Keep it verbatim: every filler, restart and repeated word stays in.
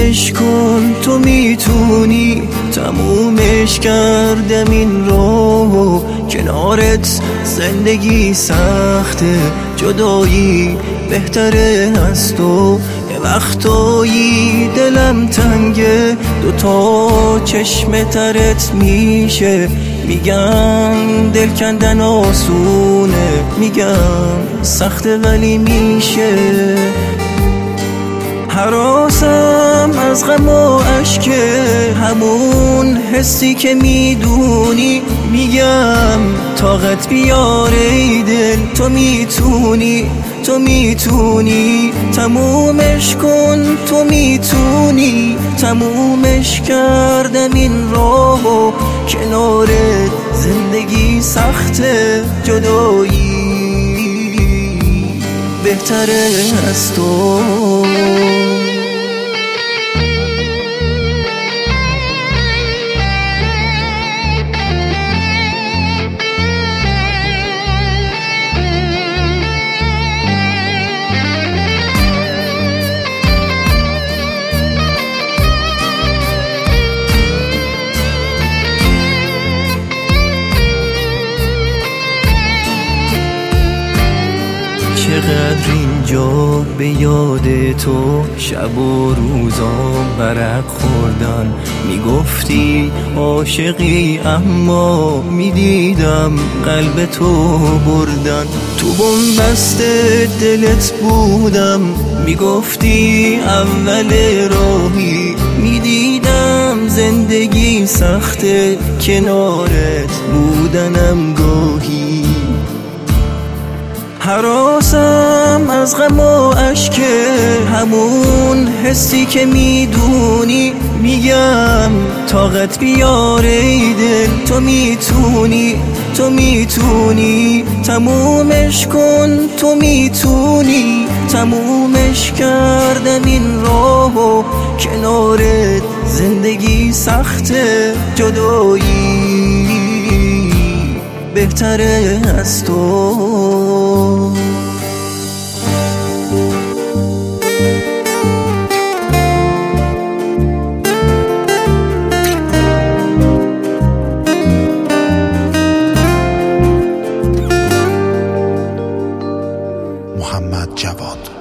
تمومش کن، تو میتونی. تمومش کردم این راهو، کنارت زندگی سخته، جدایی بهتره از تو. یه وقتایی دلم تنگه، دوتا چشم ترت میشه. میگم دل کندن آسونه، میگم سخته ولی میشه. هراسم از غم و اشکه، همون حسی که میدونی. میگم طاقت بیاره ای دل، تو میتونی، تو میتونی. تمومش کن، تو میتونی. تمومش کردم این راهو، کنارت زندگی سخته، جدایی بهتره از تو. چقدر اینجا به یاد تو شب و روزا برق خوردن. میگفتی عاشقی اما میدیدم قلب تو بردن. تو بنبست دلت بودم، میگفتی اول راهی. میدیدم زندگی سخته، کنارت بودنم گاهی. هراسم از غم و اشکه، همون حسی که میدونی. میگم طاقت بیاره ای دل، تو میتونی، تو میتونی. تمومش کن، تو میتونی. تمومش کردم این راهو، کنارت زندگی سخته، جدایی بهتره از تو. محمد جواد.